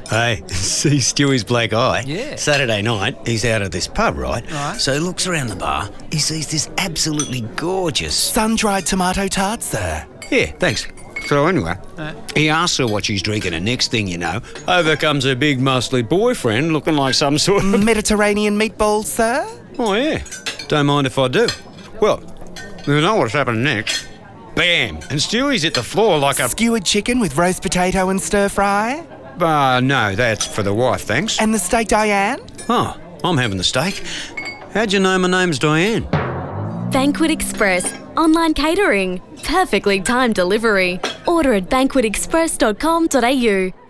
Hey, see Stewie's black eye? Yeah. Saturday night, he's out of this pub, right? Right. So he looks around the bar, he sees this absolutely gorgeous... Sun-dried tomato tart, sir. Yeah, thanks. So anyway, Right. he asks her what she's drinking, and next thing you know, over comes her big muscly boyfriend looking like some sort of... Mediterranean meatballs, sir? Oh, yeah. Don't mind if I do. Well, you know what's happening next. Bam! And Stewie's hit the floor like a... Skewered chicken with roast potato and stir-fry? No, that's for the wife, thanks. And the steak Diane? Oh, I'm having the steak. How'd you know my name's Diane? Banquet Express. Online catering. Perfectly timed delivery. Order at banquetexpress.com.au.